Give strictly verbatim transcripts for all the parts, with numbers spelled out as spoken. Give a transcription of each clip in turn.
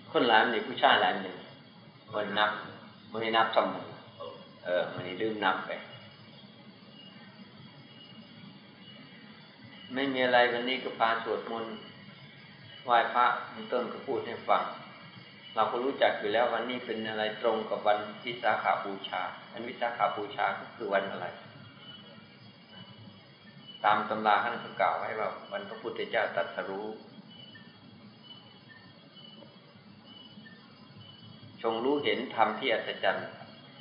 คนหลายมันนี่ผู้ชายหลายมันมันนับมันนับสมมุติเออมันนี่ลืมนับไปไม่มีอะไรวันนี้ก็พาสวดมนต์ไหว้พระต้นก็พูดให้ฟังเราก็รู้จักอยู่แล้ววันนี้เป็นอะไรตรงกับวันวิสาขบูชาวันวิสาขบูชาก็คือวันอะไรตามตำราท่านกล่าวไว้ว่าวันพระพุทธเจ้าตรัสรู้ทรงรู้เห็นธรรมที่อัศจรรย์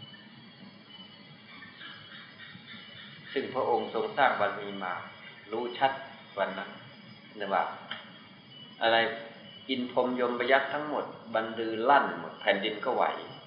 ซึ่งพระองค์ทรงสร้างบารมีมารู้ชัดวันนั้นนะว่าอะไรอินพรหมยมยักษ์ทั้งหมดบรรลือลั่นหมดแผ่นดินก็ไหว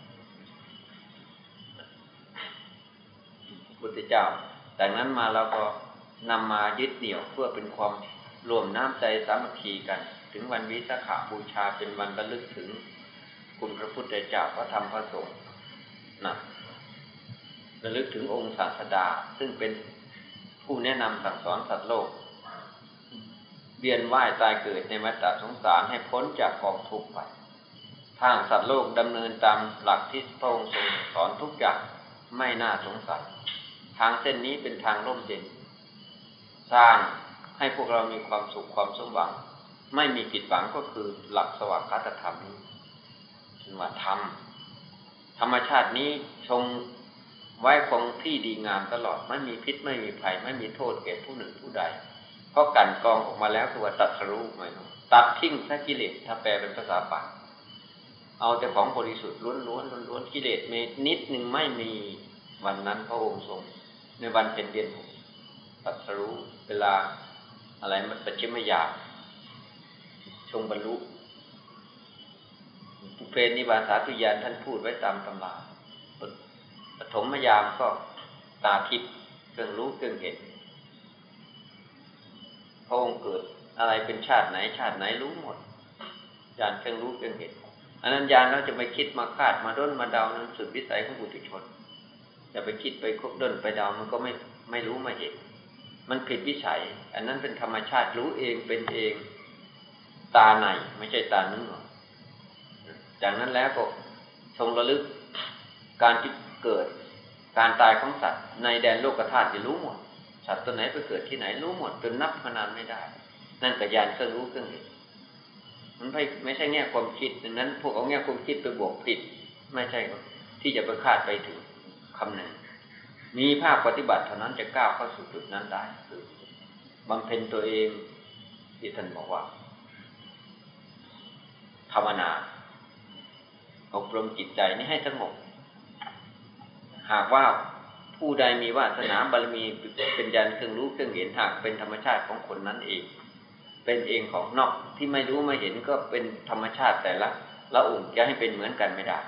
พุทธเจ้าแต่นั้นมาเราก็นำมายึดเหนี่ยวเพื่อเป็นความรวมน้ำใจสามัคคีกันถึงวันวิสาขบูชาเป็นวันระลึกถึงคุณพระพุทธเจ้าพระธรรมพระสงฆ์นะระลึกถึงองค์ศาสดาซึ่งเป็นผู้แนะนำสั่งสอนสัตว์โลกเวียนว่ายตายเกิดในวัฏสงสารให้พ้นจากกองทุกข์ไปทางสัตว์โลกดำเนินตามหลักที่พระองค์ทรงสอนทุกอย่างไม่น่าสงสัยทางเส้นนี้เป็นทางร่มเย็นสร้างให้พวกเรามีความสุขความสมหวังไม่มีผิดหวังก็คือหลักสวากขาตธรรมนี้ถึงว่าธรรมธรรมชาตินี้ทรงไว้คงที่ดีงามตลอดไม่มีพิษไม่มีภัยไม่มีโทษแก่ผู้หนึ่งผู้ใดเพราะกันกองออกมาแล้วคือว่าตัดสรู้ไหมครับตัดทิ้งซะกิเลสถ้าแปลเป็นภาษาปากเอาแต่ของบริสุทธิ์ล้วนๆล้วนๆกิเลสมีนิดนึงไม่มีวันนั้นพระองค์ทรงในวันเป็นเดือนตัดสรู้เวลาอะไรมันปัจฉิมยามทรงบรรลุปุเพนิวาสาตุญาณท่านพูดไว้ตามตำราปฐมยามก็ตาทิพย์เครื่องรู้เครื่องเห็นพระองค์เกิดอะไรเป็นชาติไหนชาติไหนรู้หมดญาณเครื่องรู้เครื่องเห็นอันนั้นญาณเราจะไปคิดมาคาดมาด้นมาเดานั้นสุดวิสัยของบุตุชนจะไปคิดไปคบด้นไปเดามันก็ไม่ไม่รู้ไม่เห็นมันผิดวิสัยอันนั้นเป็นธรรมชาติรู้เองเป็นเองตาในไม่ใช่ตาเนื้อจากนั้นแล้วก็ทรงระลึกการที่เกิดการตายของสัตว์ในแดนโลกธาตุจะรู้หมดสัตว์ตัวไหนไปเกิดที่ไหนรู้หมดจนนับขนาดไม่ได้นั่นก็ญาณเครื่องรู้เครื่องเห็นมันไม่ไม่ใช่แง่ความคิดดังนั้นพวกเอาแง่ความคิดไปบวกผิดไม่ใช่ที่จะไปคาดไปถึงคำหนึ่งมีภาคปฏิบัติเท่านั้นจะก้าวเข้าสู่จุดนั้นได้คือบำเพ็ญตัวเองที่ท่านบอกว่าภาวนาอบรมจิตใจนี้ให้สงบหากว่าผู้ใดมีวาสนาบารมีเป็นญาณเครื่องรู้เครื่องเห็นหากเป็นธรรมชาติของคนนั้นเองเป็นเองของนอกที่ไม่รู้ไม่เห็นก็เป็นธรรมชาติแต่ละละองค์จะให้เป็นเหมือนกันไม่ได้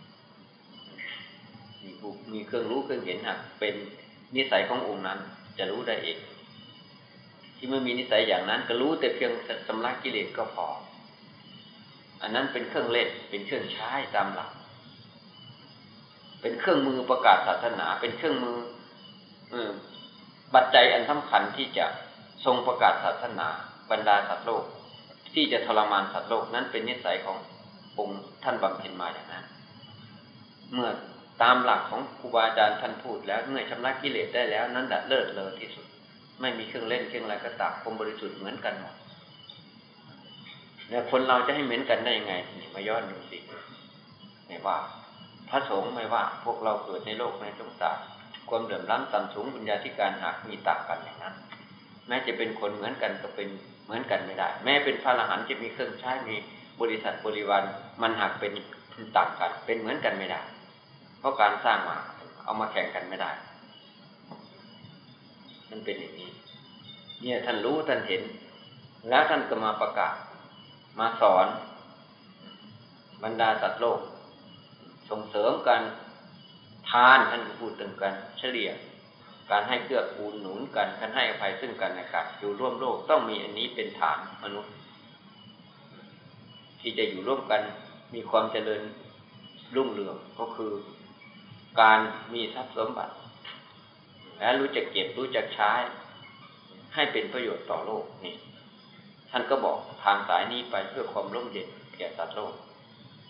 มีผู้มีเครื่องรู้เครื่องเห็นหากเป็นนิสัยขององค์นั้นจะรู้ได้เองที่ไม่มีนิสัยอย่างนั้นก็รู้แต่เพียงชำระกิเลสก็พออันนั้นเป็นเครื่องเล่นเป็นเครื่องใช้ตามหลักเป็นเครื่องมือประกาศศาสนาเป็นเครื่องมือปัจจัยอันสำคัญที่จะทรงประกาศศาสนาบรรดาสัตว์โลกที่จะทรมานสัตว์โลกนั้นเป็นนิสัยขององค์ท่านบำเพ็ญมาอย่างนั้นเมื่อตามหลักของครูบาอาจารย์ท่านพูดแล้วเมื่อชำระกิเลสได้แล้วนั้นดัดเลิศเลอที่สุดไม่มีเครื่องเล่นเครื่องอะไรก็ตามความบริสุทธิ์เหมือนกันหมดเนี่ยคนเราจะให้เหมือนกันได้ยังไงนี่มาย้อนดูสิไม่ว่าพระสงฆ์ไม่ว่าพวกเราเกิดในโลกในสงสารความเดือดร้อนต่ำสูงบุญญาธิการหากมีต่างกันอย่างนั้นแม้จะเป็นคนเหมือนกันก็เป็นเหมือนกันไม่ได้แม้เป็นพระอรหันต์จะมีเครื่องใช้มีบริษัทบริวารมันหากเป็นต่างกันเป็นเหมือนกันไม่ได้เพราะการสร้างมาเอามาแข่งกันไม่ได้มันเป็นอย่างนี้เนี่ยท่านรู้ท่านเห็นแล้วท่านก็มาประกาศมาสอนบรรดาสัตว์โลกส่งเสริมกันทานท่านก็พูดถึงกันเฉลี่ยการให้เกื้อกูลหนุนกันการให้อภัยซึ่งกันและกันอยู่ร่วมโลกต้องมีอันนี้เป็นฐานมนุษย์ที่จะอยู่ร่วมกันมีความเจริญรุ่งเรืองก็คือการมีทรัพย์สมบัติและรู้จักเก็บรู้จักใช้ให้เป็นประโยชน์ต่อโลกนี่ท่านก็บอกทางสายนี้ไปเพื่อความร่มเย็นแก่สัตว์โลก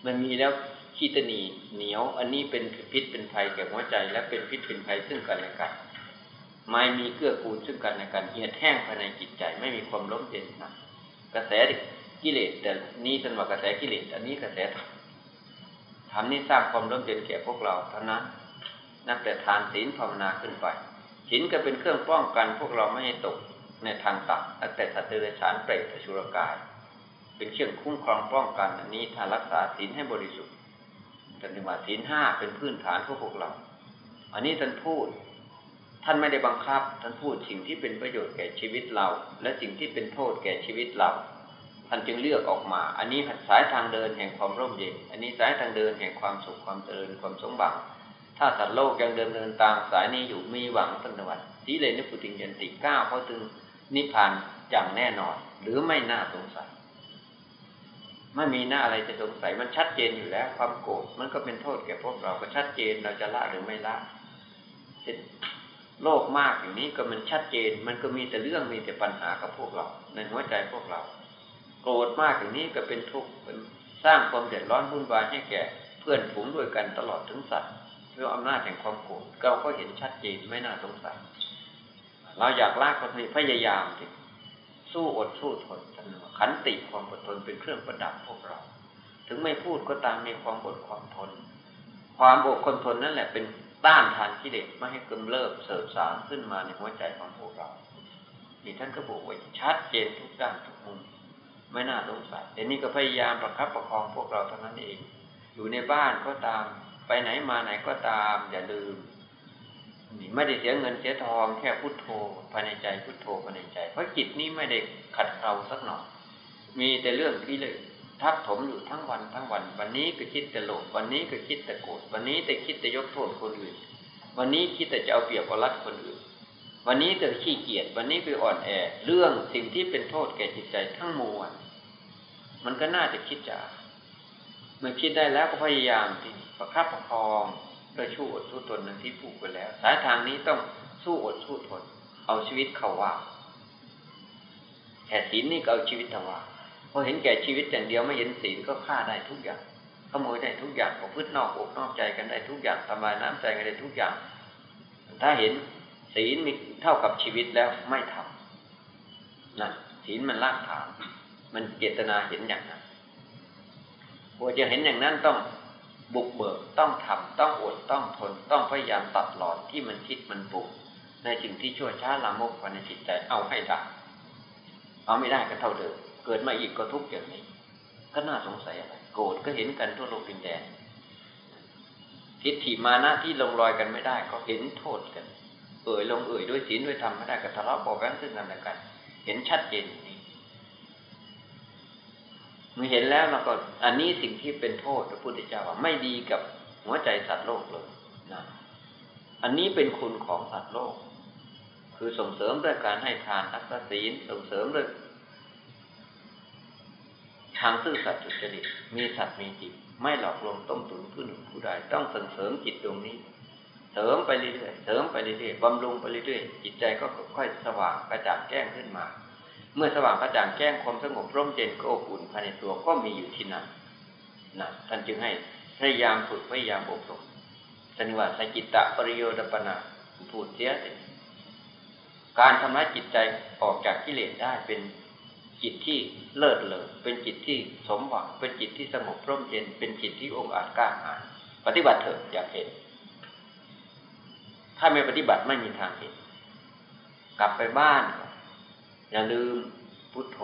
มันมีแล้วขี้ตนีเหนียวอันนี้เป็นพิษเป็นภัยแก่หัวใจและเป็นพิษเป็นภัยซึ่งกันและกันไม่มีเกื้อกูลซึ่งกันและกันเหี่ยวแห้งภายในจิตใจไม่มีความร่มเย็นนะกระแสกิเลสแต่นี้ท่านว่ากระแสกิเลสอันนี้กระแสธรรมธรรมนี้สร้างความร่มเย็นแก่พวกเราเท่านั้นนับแต่ทานศีลภาวนาขึ้นไปศีลก็เป็นเครื่องป้องกันพวกเราไม่ให้ตกในทางต่ำตั้งแต่สัตว์เดรัจฉานเปรตอสุรกายเป็นเครื่องคุ้มครองป้องกันอันนี้ถ้ารักษาศีลให้บริสุทธิ์ท่านเรียกว่าศีลห้าเป็นพื้นฐานของพวกเราอันนี้ท่านพูดท่านไม่ได้บังคับท่านพูดสิ่งที่เป็นประโยชน์แก่ชีวิตเราและสิ่งที่เป็นโทษแก่ชีวิตเราท่านจึงเลือกออกมาอันนี้สายทางเดินแห่งความร่มเย็นอันนี้สายทางเดินแห่งความสุขความเจริญความสมบัติถ้าสัตว์โลกยังเดินเดินตามสายนี้อยู่มีหวังตั้งแต่วันสีเลนปุติยันติก้าวเข้าถึงนิพพานอย่างแน่นอนหรือไม่น่าสงสัยไม่มีหน้าอะไรจะสงสัยมันชัดเจนอยู่แล้วความโกรธมันก็เป็นโทษแก่พวกเราก็ชัดเจนเราจะละหรือไม่ละเช่นโลภมากอย่างนี้ก็มันชัดเจนมันก็มีแต่เรื่องมีแต่ปัญหากับพวกเราในหัวใจพวกเราโกรธมากอย่างนี้ก็เป็นทุกข์เป็นสร้างความเดือดร้อนวุ่นวายให้แก่เพื่อนฝูงด้วยกันตลอดถึงสัตว์ด้วยอำนาจแห่งความโกรธเราก็เห็นชัดเจนไม่น่าสงสัยเราอยากละก็พยายามสิสู้อดสู้ทนขันติความอดทนเป็นเครื่องประดับพวกเราถึงไม่พูดก็ตามมีความอดความทนความอดความทนนั่นแหละเป็นต้านทานกิเลสไม่ให้กำเริบเสบสารขึ้นมาในหัวใจของพวกเรานี่ท่านก็บอกไว้ชัดเจนทุกด้านทุกมุมไม่น่าสงสัยแต่นี่ก็พยายามประคับประคองพวกเราเท่านั้นเองอยู่ในบ้านก็ตามไปไหนมาไหนก็ตามอย่าลืมนี่ไม่ได้เสียเงินเสียทองแค่พุทโธภายในใจพุทโธภายในใจเพราะจิตนี้ไม่ได้ขัดเกลาสักหน่อยมีแต่เรื่องที่เลยทับถมอยู่ทั้งวันทั้งวันวันนี้ก็คิดแต่โลภวันนี้ก็คิดแต่โกรธวันนี้แต่คิดแต่ยกโทษคนอื่นวันนี้คิดแต่จะเอาเปรียบเอารัดคนอื่นวันนี้ก็ขี้เกียจวันนี้ก็อ่อนแอเรื่องสิ่งที่เป็นโทษแก่จิตใจทั้งมวลมันก็น่าจะคิดจะเมื่อคิดได้แล้วก็พยายามที่ประคับประคองโดยสู้อดสู้ทนอย่างที่พูดไปแล้วสายทางนี้ต้องสู้อดสู้ทนเอาชีวิตเข้าว่าแค่ศีลนี่ก็เอาชีวิตเข้าว่าพอเห็นแก่ชีวิตอย่างเดียวไม่เห็นศีลก็ฆ่าได้ทุกอย่างขโมยได้ทุกอย่างประพฤตินอกอกนอกใจกันได้ทุกอย่างทำลายน้ำใจกันได้ทุกอย่างถ้าเห็นศีลมีเท่ากับชีวิตแล้วไม่ทำนั่นศีลมันลากฐานมันเจตนาเห็นอย่างนั้นพอจะเห็นอย่างนั้นต้องบุกเบิกต้องทำต้องอดต้องทนต้องพยายามตัดหลอนที่มันคิดมันปรุงในสิ่งที่ชั่วช้าลามกภายในจิตใจเอาให้ได้เอาไม่ได้ก็เท่าเดิมเกิดมาอีกก็ทุกข์อย่างนี้ก็น่าสงสัยอะไรโกรธก็เห็นกันทั่วโลกดินแดนทิฏฐิมานะที่ลงรอยกันไม่ได้ก็เห็นโทษกันเอ่ยลงเอ่ยด้วยศีลด้วยธรรมไม่ได้ก็ทะเลาะเบาะแว้งซึ่งกันและกันเห็นชัดเจนอย่างนี้เมื่อเห็นแล้วเราก็อันนี้สิ่งที่เป็นโทษพระพุทธเจ้าว่าไม่ดีกับหัวใจสัตว์โลกเลยนะอันนี้เป็นคุณของสัตว์โลกคือส่งเสริมด้วยการให้ทานรักษาศีลส่งเสริมด้วยทางซื่อสัตย์สุจริตมีสัตย์มีจริงไม่หลอกลวงต้มตุ๋นผู้หนึ่งผู้ใดต้องส่งเสริมจิตดวงนี้เสริมไปเรื่อยๆเสริมไปเรื่อยๆบำรุงไปเรื่อยๆจิตใจก็ค่อยสว่างกระจ่างแจ้งขึ้นมาเมื่อสว่างกระจ่างแจ้งความสงบร่มเย็นก็อบอุ่นภายในตัวก็มีอยู่ที่นั่นนะท่านจึงให้พยายามฝึกพยายามอบรมสันนิวาสกิตตะปริโยดปนาพูดเสียสิการทำลายจิตใจออกจากกิเลสได้เป็นจิตที่เลิศเลอเป็นจิตที่สมหวังเป็นจิตที่สงบร่มเย็นเป็นจิตที่องอาจกล้าหาญปฏิบัติเถิดอยากเห็นถ้าไม่ปฏิบัติไม่มีทางเห็นกลับไปบ้านอย่าลืมพุทโธ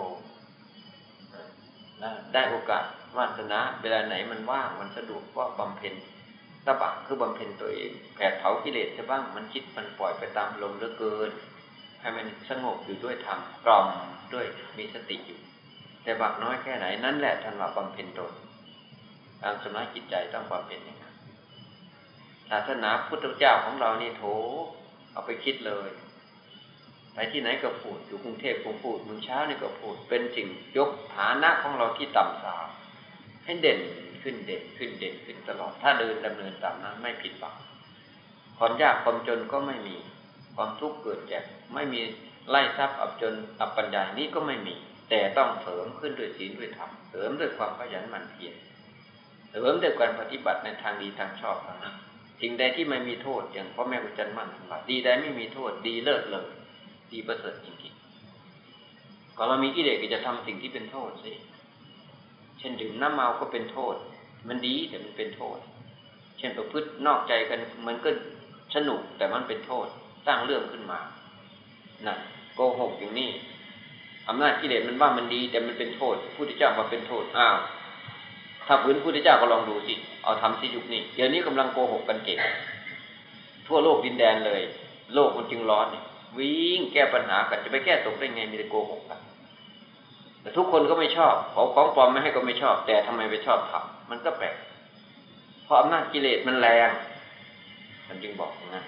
ได้โอกาสวาสนาเวลาไหนมันว่างมันสะดวกก็บำเพ็ญตบะคือบำเพ็ญตัวเองแผดเผากิเลสซะบ้างมันคิดมันปล่อยไปตามลมเหลือเกินให้มันสงบอยู่ด้วยธรรมกล่อมด้วยมีสติอยู่แต่บักน้อยแค่ไหนนั่นแหละท่านว่าบำเพ็ญตนการชำระจิตใจต้องบำเพ็ญอย่างนั้นศาสนาพุทธเจ้าของเรานี่โถเอาไปคิดเลยไปที่ไหนก็พูดอยู่กรุงเทพก็พูดเมืองเช้านี่ก็พูดเป็นสิ่งยกฐานะของเราที่ต่ำสาวให้เด่นขึ้นเด่นขึ้นเด่นขึ้นตลอดถ้าเดินดำเนินตามนั้นไม่ผิดหวังความยากความจนก็ไม่มีความทุกข์เกิดจากไม่มีไล่ทรัพย์อับจนอับปัญญานี้ก็ไม่มีแต่ต้องเสริมขึ้นด้วยศีลด้วยธรรมเสริมด้วยความขยันหมั่นเพียรเสริมด้วยการปฏิบัติในทางดีทางชอบนะสิ่งใดที่ไม่มีโทษอย่างพ่อแม่ครูอาจารย์มั่นทั้งหลายดีใดไม่มีโทษดีเลิศเลยดีประเสริฐจริงๆก่อนเรามีกิเลสก็จะทำสิ่งที่เป็นโทษสิเช่นดื่มน้ำเมาก็เป็นโทษมันดีแต่มันเป็นโทษเช่นประพฤตินอกใจกันมันก็สนุกแต่มันเป็นโทษสร้างเรื่องขึ้นมานั่นโกหกอย่างนี้อำนาจกิเลสมันว่ามันดีแต่มันเป็นโทษพระพุทธเจ้าว่าเป็นโทษอ้าวถ้าพื้นพระพุทธเจ้าก็ลองดูสิเอาทำสิยุคนี้เดี๋ยวนี้กำลังโกหกกันเก่งทั่วโลกดินแดนเลยโลกมันจึงร้อนวิ่งแก้ปัญหากันจะไปแก้ตกได้ไงมีแต่โกหกกันแต่ทุกคนก็ไม่ชอบเขาของปลอมไม่ให้ก็ไม่ชอบแต่ทำไมไปชอบทำมันก็แปลกเพราะอำนาจกิเลสมันแรงมันจึงบอกนะ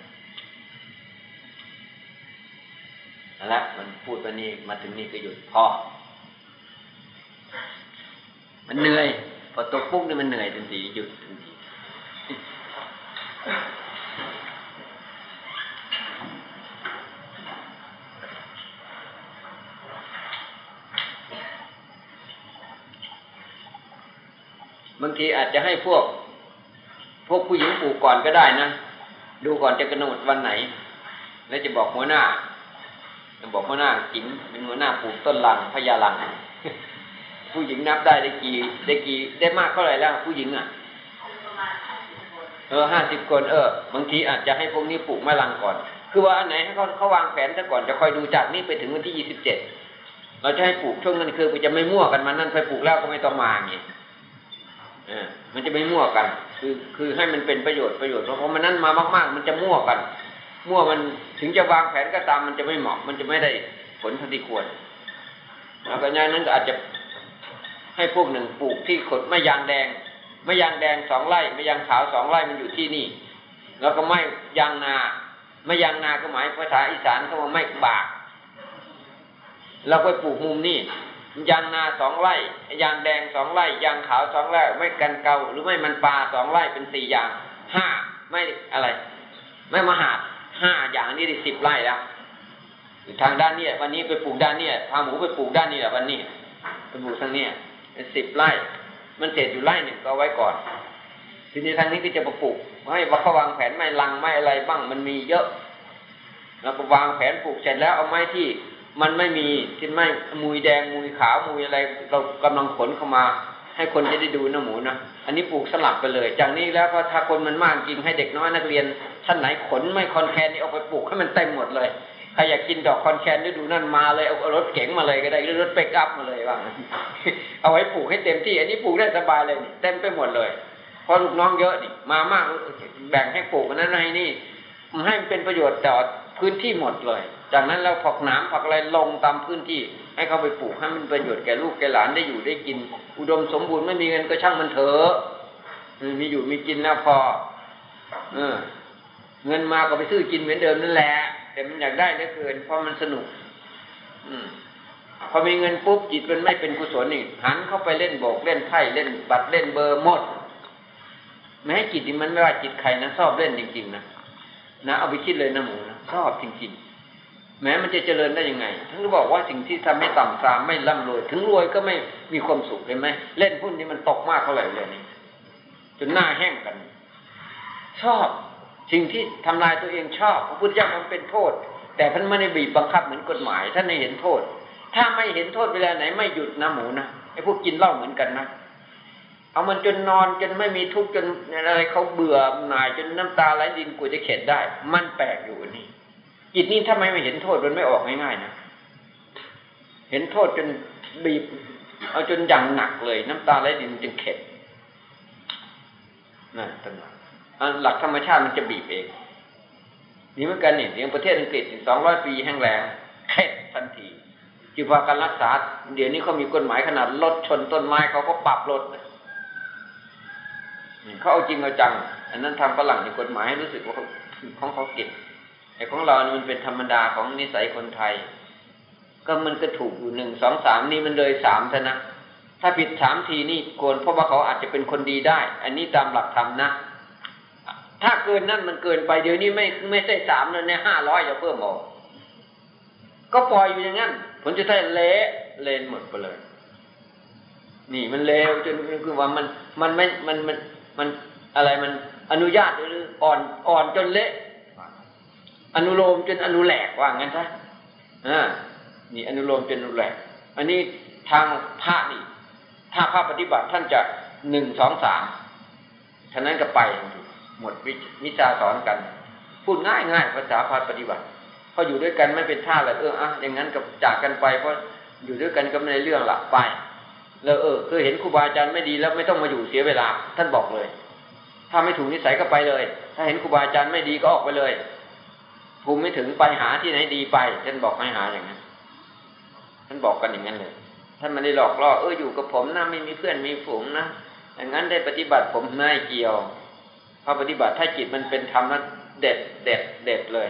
นั่นแหละมันพูดมานี่มาถึงนี่ก็หยุดพอมันเหนื่อยพอตกปุ๊บนี่มันเหนื่อยทันทีหยุดทันทีบางทีอาจจะให้พวกพวกผู้หญิงปลูกก่อนก็ได้นะดูก่อนจะกำหนดวันไหนแล้วจะบอกหัวหน้าจะบอกหัวหน้าจิ๋มเป็นหัวหน้าปลูกต้นลังพญาลังผู้หญิงนับได้ได้กี่ได้กี่ได้มากเท่าไหร่แล้วผู้หญิงอ่ะเออห้าสิบคนเออบางทีอาจจะให้พวกนี้ปลูกมะลังก่อนคือว่าอันไหนให้เขาเขาวางแผนซะก่อนจะคอยดูจากนี้ไปถึงวันที่ยี่สิบเจ็ดเราจะให้ปลูกช่วงนั้นคือมันจะไม่มั่วกันมันนั่นไปปลูกแล้วก็ไม่ต้องมาอย่างงี้เออมันจะไม่มั่วกันคือคือให้มันเป็นประโยชน์ประโยชน์เพราะมันนั้นมามากๆมันจะมั่วกันมั่วมันถึงจะวางแผนก็ตามมันจะไม่เหมาะมันจะไม่ได้ผลเท่าที่ควรแล้วก็อย่างนั้นก็อาจจะให้พวกหนึ่งปลูกที่ขดมะยางแดงมะยางแดงสองไร่มะยางขาวสองไร่มันอยู่ที่นี่แล้วก็ไม่ยางนามะยางนาก็หมายภาษาอีสานเขาว่าไม่บากเราไปปลูกมุมนี่ยางนาสองไร่ยางแดงสองไร่ยางขาวสองไร่ไม่กันเกาหรือไม่มันปลาสองไร่เป็นสี่อย่างห้าไม่อะไรไม่มหาดห้าอย่างนี้ได้สิบไร่แล้วทางด้านนี้วันนี้ไปปลูกด้านนี้พาหมูไปปลูกด้านนี้แหละวันนี้ไปปลูกทางนี้เป็นสิบไร่มันเสร็จอยู่ไร่หนึ่งก็ไว้ก่อนทีนี้ทางนี้ก็จะมาปลูกให้ว่าเขาวางแผนไม้ลังไม้อะไรบ้างมันมีเยอะแล้วก็วางแผนปลูกเสร็จแล้วเอาไม้ที่มันไม่มีที่ไม้มุยแดงมุยขาวมุยอะไรเรากำลังขนเข้ามาให้คนจะได้ดูนะหมูนะอันนี้ปลูกสลับไปเลยจากนี้แล้วก็ถ้าคนมันมากจริงให้เด็กน้อยนักเรียนท่านไหนขนไม่คอนแคนนี่เอาไปปลูกให้มันเต็มหมดเลยใครอยากกินดอกคอนแคนฤดูนั่นมาเลยเอารถเก๋งมาเลยก็ได้หรือรถเปิกอัพมาเลยว่าเอาไว้ปลูกให้เต็มที่อันนี้ปลูกได้สบายเลยเต็มไปหมดเลยเพราะลูกน้องเยอะนี่มามากแบ่งให้ปลูกนั้นให้นี่ให้มันเป็นประโยชน์ต่อพื้นที่หมดเลยจากนั้นเราผักหนามผักอะไรลงตามพื้นที่ให้เขาไปปลูกให้มันประโยชน์แก่ลูกแก่หลานได้อยู่ได้กินอุดมสมบูรณ์ไม่มีเงินก็ช่างมันเถอะมีอยู่มีกินแล้วพอเออเงินมาก็ไปซื้อกินเหมือนเดิมนั่นแหละแต่มันอยากได้เหลือเกินเพราะมันสนุกอืมพอมีเงินปุ๊บจิตมันไม่เป็นกุศลนี่หันเข้าไปเล่นโบกเล่นไพ่เล่นบัตรเล่นเบอร์หมดแม้จิตนี่มันไม่ว่าจิตใครนะชอบเล่นจริงๆนะนะเอาไปคิดเลยนะหมูนะชอบจริงๆแม้มันจะเจริญได้ยังไงทั้งบอกว่าสิ่งที่ทำให้ต่ำทรามไม่ร่ำรวยถึงรวยก็ไม่มีความสุขเห็นไหมเล่นหุ้นนี่มันตกมากเท่าไหร่เลยนี่จนหน้าแห้งกันชอบสิ่งที่ทำลายตัวเองชอบพระพุทธเจ้ามันเป็นโทษแต่ท่านไม่ได้บีบบังคับเหมือนกฎหมายท่านไม่เห็นโทษถ้าไม่เห็นโทษเวลาไหนไม่หยุดนะหมูนะไอ้พวกกินเหล้าเหมือนกันนะเอามันจนนอนจนไม่มีทุกข์จนอะไรเขาเบื่อหน่ายจนน้ำตาไหลดินกูจะเข็ดได้มันแปลกอยู่นี่จิตนี้ถ้าไม่เห็นโทษมันไม่ออกง่ายๆนะเห็นโทษจนบีบเอาจนอย่างหนักเลยน้ำตาไหลดินจึงเข็ดนั่นตั้งหลักธรรมชาติมันจะบีบเองนี่เหมือนกันนี่อย่างประเทศอังกฤษสองร้อยปีแห้งแล้งเข็ดทันทีจึงพาการรักษาเดี๋ยวนี้เขามีกฎหมายขนาดรถชนต้นไม้เขาก็ปรับรถเขาเอาจริงเอาจังอันนั้นทำฝรั่งในกฎหมายให้รู้สึกว่าของเขาเก็บไอ้ของเรานี่มันเป็นธรรมดาของนิสัยคนไทยก็มันก็ถูกอยู่หนึ่งสองสามนี่มันเลยสามซะนะถ้าผิดสามทีนี่โกนเพราะว่าเขาอาจจะเป็นคนดีได้อันนี้ตามหลักธรรมนะถ้าเกินนั่นมันเกินไปเดี๋ยวนี้ไม่ไม่ใช่สามแล้วเนี่ยห้าร้อยจะเพิ่มออกก็ปล่อยอยู่อย่างนั้นผลจะได้เละเลนหมดไปเลยนี่มันเลวจนคือว่ามันมันไม่มันมันมันอะไรมันอนุญาตหรืออ่อนอ่อนจนเละอนุโลมจนอนุแหลกว่างั้นซะอ่านี่อนุโลมจนอนุแหลกอันนี้ทางพระนี่ถ้าพระปฏิบัติท่านจะหนึ่งสองสามฉะนั้นก็ไปหมดวิชาสอนกันพูดง่ายง่ายภาษาพระปฏิบัติพออยู่ด้วยกันไม่เป็นท่าอะไรเอออ่ะอย่างนั้นก็จากกันไปเพราะอยู่ด้วยกันก็ไม่ได้เรื่องละไปแล้วเออเคยเห็นครูบาอาจารย์ไม่ดีแล้วไม่ต้องมาอยู่เสียเวลาท่านบอกเลยถ้าไม่ถูกนิสัยก็ไปเลยถ้าเห็นครูบาอาจารย์ไม่ดีก็ออกไปเลยภูมิไม่ถึงไปหาที่ไหนดีไปท่านบอกให้หาอย่างนั้นท่านบอกกันอย่างนั้นเลยท่านไม่ได้หลอกล่อเอออยู่กับผมนะไม่มีเพื่อนมีฝูงนะอย่างนั้นได้ปฏิบัติผมไม่เกี่ยวพอปฏิบัติถ้าจิตมันเป็นธรรมนั้นเด็ดเด็ดเด็ดเลย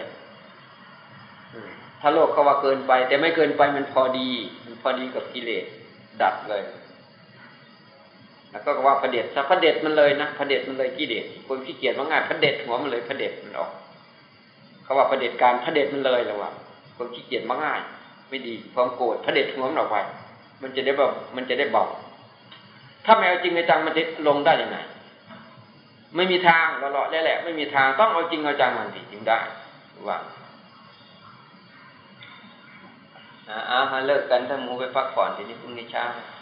ถ้าโลกเขาว่าเกินไปแต่ไม่เกินไปมันพอดีมันพอดีกับกิเลสดัดเลยแล้วก็ว่าพระเดชถ้าพระเดชมันเลยนะพระเดชมันเลยกิเลสคนขี้เกียจว่าง่ายพระเดชหัวมันเลยพระเดชมันออกเขาว่าพระเดชการพระเดชมันเลยแล้วว่าคนขี้เกียจว่าง่ายไม่ดีความโกรธพระเดชหัวมันออกไปมันจะได้แบบมันจะได้เบาถ้าไม่เอาจริงเอาจังมันจะลงได้ยังไงไม่มีทางเราเลาะแล้วแหละไม่มีทางต้องเอาจริงเอาจังมันถึงได้ว่าอ่าเลิกกันถ้ามูไปพักผ่อนทีนี้พรุ่งนี้เช้า